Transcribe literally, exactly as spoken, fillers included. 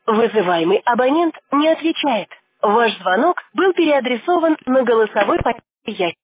Вызываемый абонент не отвечает. Ваш звонок был переадресован на голосовой ящик.